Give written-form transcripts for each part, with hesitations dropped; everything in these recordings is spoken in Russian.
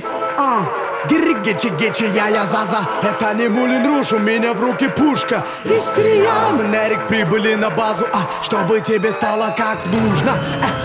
Гичи-гичи, я Заза. Это не Мулин Руж, у меня в руке пушка. Истерия, мы на рек прибыли на базу, чтобы тебе стало как нужно.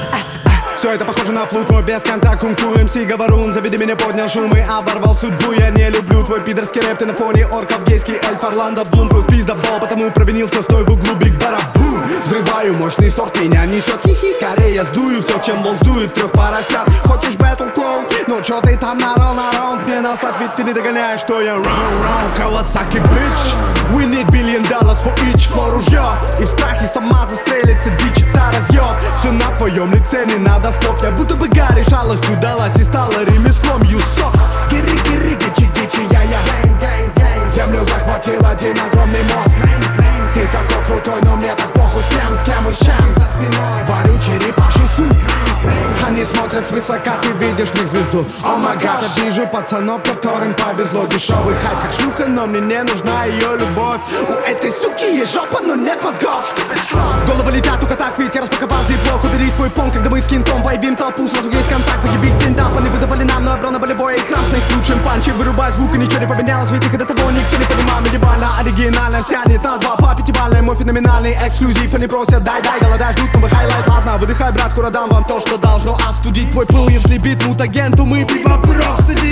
Все это похоже на флут, но без контакта. Кунг-фу, МС, говорун, заведи меня, поднял шум и оборвал судьбу. Я не люблю твой пидорский рэп, ты на фоне орков гейский. Эльф, Орландо, Блум, плюс пиздобол, потому провинился, стой в углу, биг барабум. Взрываю мощный сорт, меня несет хихи. Скорее я сдую все, чем волк сдует трех поросят. Хочешь бэтл, клоун? Ну чё ты там нарал на раунд? Мне насать, ведь ты не догоняешь, что я round, Kawasaki, bitch. We need $1 billion for each floor ружье. И в страхе сама застрелится, дичь, та разъеб. Все на твоем лице, не надо слов. Я будто бы Гарри, шалость удалась и стала ремеслом, юсок. Гири-гири, гичи-гичи, я землю захватил один огромный мозг. Ты такой крутой, но мне так похуй, с кем и чем. За спиной варю черепаший суп. Они смотрят свысока, ты видишь в них звезду. О май гад, я вижу пацанов, которым повезло. Дешевый хайп, как шлюха, но мне не нужна ее любовь. У этой суки есть жопа, но нет мозгов. Головы летят, только так, ведь я распаковал зиплок. Убери свой пон, когда мы с кентом вайбим толпу. Сразу есть контакт, загибись стендап. Они выдавали нам на обро на болевой экран. С них лучшим панчи, вырубай звук, и ничего не поменялось. Ведь их до того никто не понимал. Минимально оригинально стянет на 2 по 5-бальный. Мой феноменальный эксклюзив. Они просят, дай, голодай, ждут новый хайлайт. Ладно, выдыхай, брат, скоро дам вам то, что должно остудить твой пыл. Если бит мутагенту, мы пиво просади.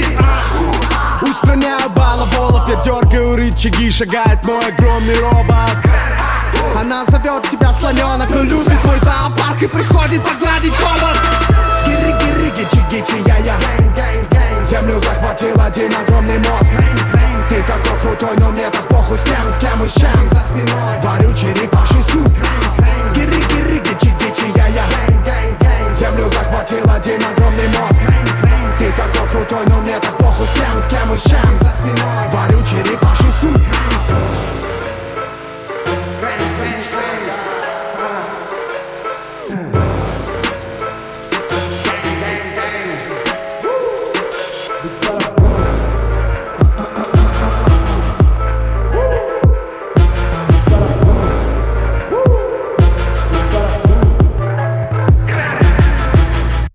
Устраняю балаболов, я дергаю рычаги. Шагает мой огромный робот. Она зовет тебя слоненок, но любит мой зоопарк и приходит погладить холод. Гири-гири, гичи-гичи, я землю захватил один огромный мозг. Ты такой крутой, но мне так похуй, с кем и чем. За спиной варю черепаший суп. Гири-гири, гичи-гичи, я землю захватил один огромный мозг. Ты такой крутой, но мне так похуй, с кем и чем. За спиной варю черепаший суп.